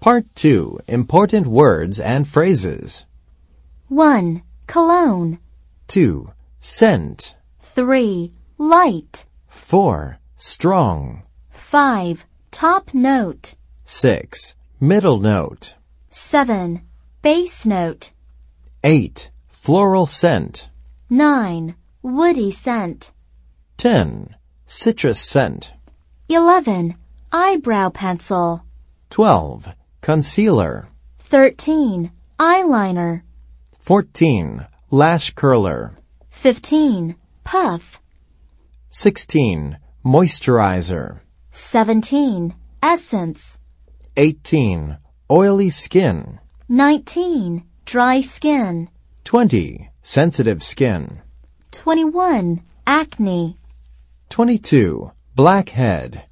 Part 2. Important words and phrases. 1. Cologne. 2. Scent. 3. Light. 4. Strong. 5. Top note. 6. Middle note. 7. Bass note. 8. Floral scent. 9. Woody scent. 10. Citrus scent. 11. Eyebrow pencil. 12. Concealer. 13. Eyeliner. 14. Lash curler. 15. Puff. 16. Moisturizer. 17. Essence. 18. Oily skin. 19. Dry skin. 20. Sensitive skin. 21. Acne. 22. Blackhead.